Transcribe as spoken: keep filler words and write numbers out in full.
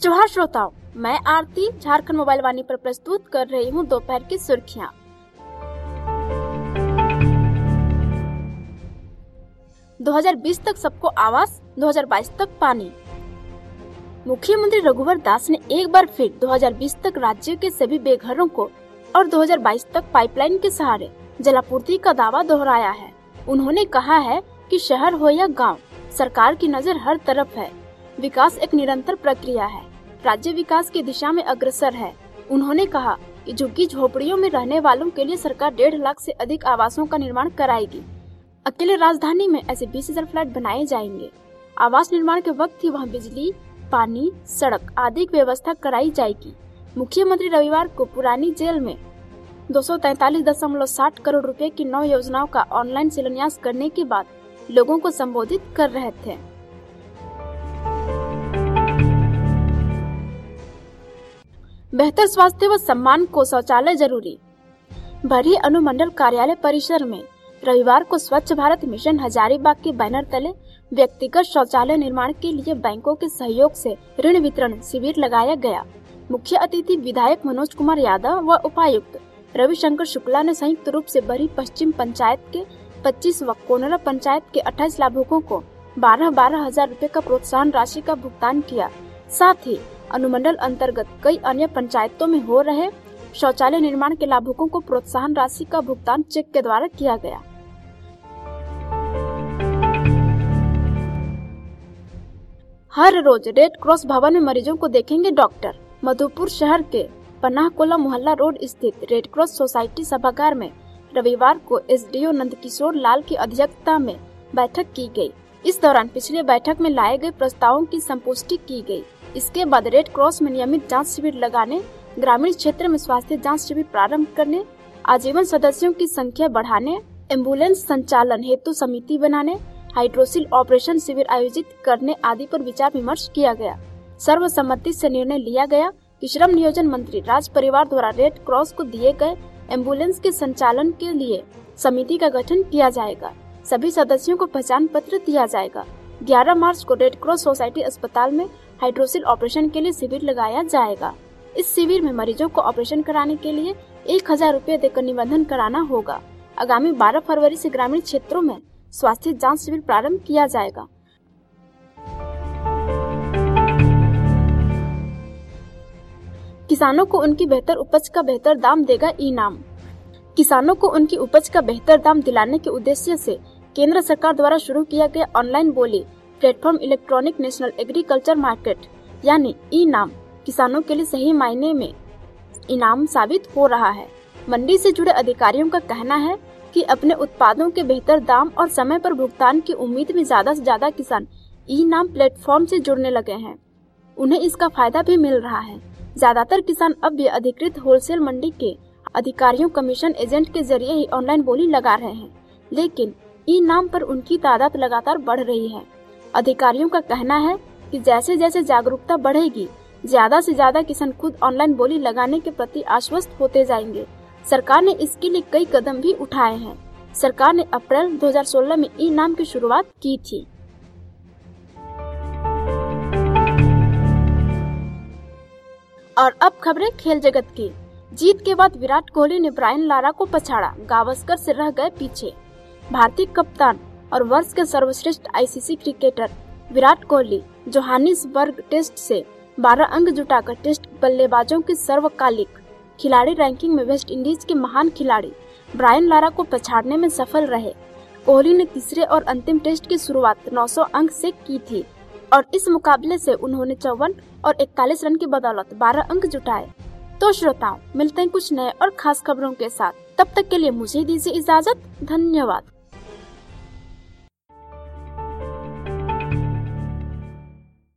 जोहार श्रोताओं, मैं आरती झारखंड मोबाइल वाणी पर प्रस्तुत कर रही हूँ दोपहर की सुर्खियाँ। दो हज़ार बीस तक सबको आवास, दो हज़ार बाईस तक पानी। मुख्यमंत्री रघुवर दास ने एक बार फिर दो हज़ार बीस तक राज्य के सभी बेघरों को और दो हज़ार बाईस तक पाइपलाइन के सहारे जलापूर्ति का दावा दोहराया है। उन्होंने कहा है कि शहर हो या गांव, सरकार की नजर हर तरफ है। विकास एक निरंतर प्रक्रिया है, राज्य विकास की दिशा में अग्रसर है। उन्होंने कहा कि झुग्गी झोपड़ियों में रहने वालों के लिए सरकार डेढ़ लाख से अधिक आवासों का निर्माण कराएगी। अकेले राजधानी में ऐसे बीस हजार फ्लैट बनाए जाएंगे। आवास निर्माण के वक्त ही वहां बिजली, पानी, सड़क आदि की व्यवस्था कराई जाएगी। मुख्यमंत्री रविवार को पुरानी जेल में दो सौ तैंतालीस दशमलव साठ करोड़ रुपए की नौ योजनाओं का ऑनलाइन शिलान्यास करने के बाद लोगों को संबोधित कर रहे थे। बेहतर स्वास्थ्य व सम्मान को शौचालय जरूरी। बरही अनुमंडल कार्यालय परिसर में रविवार को स्वच्छ भारत मिशन हजारीबाग के बैनर तले व्यक्तिगत शौचालय निर्माण के लिए बैंकों के सहयोग से ऋण वितरण शिविर लगाया गया। मुख्य अतिथि विधायक मनोज कुमार यादव व उपायुक्त रविशंकर शुक्ला ने संयुक्त रूप से बरही पश्चिम पंचायत के पच्चीस व कोनरा पंचायत के अट्ठाईस लाभुकों को बारह बारह हजार रूपए का प्रोत्साहन राशि का भुगतान किया। साथ ही अनुमंडल अंतर्गत कई अन्य पंचायतों में हो रहे शौचालय निर्माण के लाभुकों को प्रोत्साहन राशि का भुगतान चेक के द्वारा किया गया। हर रोज रेड क्रॉस भवन में मरीजों को देखेंगे डॉक्टर। मधुपुर शहर के पनाहकोला मोहल्ला रोड स्थित रेड क्रॉस सोसाइटी सभागार में रविवार को एसडीओ नंदकिशोर लाल की अध्यक्षता में बैठक की गई। इस दौरान पिछले बैठक में लाए गए प्रस्तावों की संपुष्टि की गई। इसके बाद रेड क्रॉस में नियमित जांच शिविर लगाने, ग्रामीण क्षेत्र में स्वास्थ्य जांच शिविर प्रारंभ करने, आजीवन सदस्यों की संख्या बढ़ाने, एम्बुलेंस संचालन हेतु समिति बनाने, हाइड्रोसिल ऑपरेशन शिविर आयोजित करने आदि पर विचार विमर्श किया गया। सर्वसम्मति से निर्णय लिया गया कि श्रम नियोजन मंत्री राज परिवार द्वारा रेड क्रॉस को दिए गए एम्बुलेंस के संचालन के लिए समिति का गठन किया जाएगा। सभी सदस्यों को पहचान पत्र दिया जाएगा। ग्यारह मार्च को रेड क्रॉस सोसाइटी अस्पताल में हाइड्रोसिल ऑपरेशन के लिए शिविर लगाया जाएगा। इस शिविर में मरीजों को ऑपरेशन कराने के लिए एक हजार रूपए देकर निबंधन कराना होगा। आगामी बारह फरवरी से ग्रामीण क्षेत्रों में स्वास्थ्य जांच शिविर प्रारंभ किया जाएगा। किसानों को उनकी बेहतर उपज का बेहतर दाम देगा इनाम। किसानों को उनकी उपज का बेहतर दाम दिलाने के उद्देश्य से केंद्र सरकार द्वारा शुरू किया गया ऑनलाइन बोली platform electronic national agriculture market यानी ई नाम किसानों के लिए सही मायने में इनाम साबित हो रहा है। मंडी से जुड़े अधिकारियों का कहना है कि अपने उत्पादों के बेहतर दाम और समय पर भुगतान की उम्मीद में ज्यादा से ज्यादा किसान ई नाम प्लेटफॉर्म से जुड़ने लगे हैं। उन्हें इसका फायदा भी मिल रहा है। ज्यादातर किसान अब भी अधिकृत होलसेल मंडी के अधिकारियों, कमीशन एजेंट के जरिए ही ऑनलाइन बोली लगा रहे हैं, लेकिन ई नाम पर उनकी तादाद लगातार बढ़ रही है। अधिकारियों का कहना है कि जैसे जैसे जागरूकता बढ़ेगी, ज्यादा से ज्यादा किसान खुद ऑनलाइन बोली लगाने के प्रति आश्वस्त होते जाएंगे। सरकार ने इसके लिए कई कदम भी उठाए हैं। सरकार ने अप्रैल दो हज़ार सोलह में ई नाम की शुरुआत की थी। और अब खबरें खेल जगत की। जीत के बाद विराट कोहली ने ब्रायन लारा को पछाड़ा, गावस्कर से रह गए पीछे। भारतीय कप्तान और वर्ष के सर्वश्रेष्ठ ICC cricketer Virat Kohli Johannesburg test से बारह अंक जुटाकर टेस्ट बल्लेबाजों की सर्वकालिक खिलाड़ी रैंकिंग में वेस्ट इंडीज के महान खिलाड़ी ब्रायन लारा को पछाड़ने में सफल रहे। कोहली ने तीसरे और अंतिम टेस्ट की शुरुआत नौ सौ अंक से की थी और इस मुकाबले से उन्होंने चौवन और इकतालीस रन की बदौलत बारह अंक जुटाए। तो श्रोताओं, मिलते हैं कुछ नए और खास खबरों के साथ। तब तक के लिए मुझे दीजिए इजाजत। धन्यवाद।